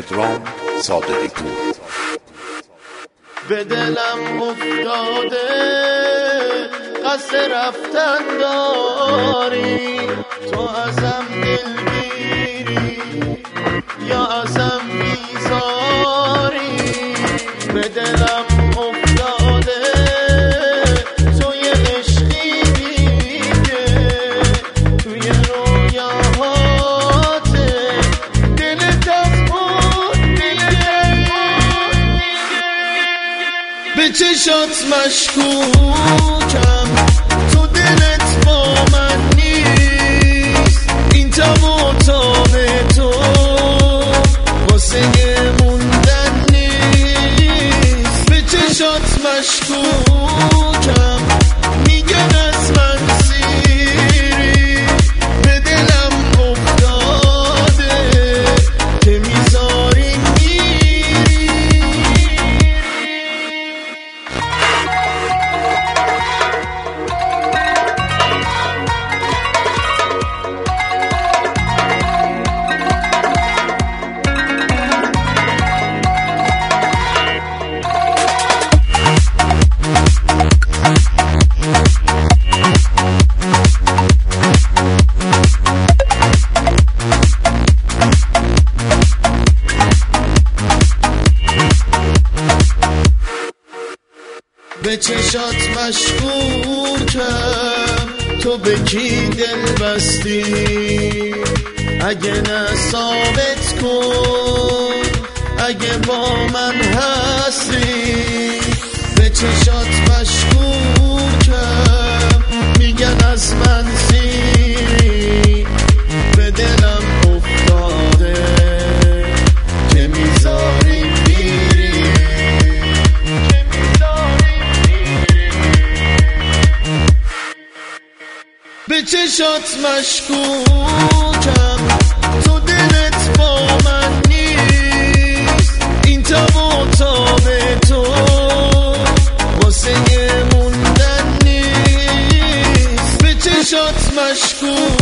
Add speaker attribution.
Speaker 1: پدرام صادقی پور.
Speaker 2: به دلم افتاده قصد رفتن داری، تو ازم دلگیری یا ازم بیزاری. به دلم افتاده توی عشقی دیگه، توی رویاهاته دلت از اون دیگه. به چشات مشکوکم، تو دلت با من نیست، این تاب و تاب تو واسه موندن نیست. به چشات مشکوکم، میگن از من سیری، به دلم افتاده که میذاری میری. به چشات مشکوکم، تو به کی دل بستی؟ اگه نه ثابت کن اگه با من هستی. به چشات مشکوکم، میگن از من سیری، به دلم افتاده که میذاری میری. به چشات مشکوکم، تو دلت با من نیست، این تاب و تاب تو واسه موندن نیست. به چشات مشکوکم،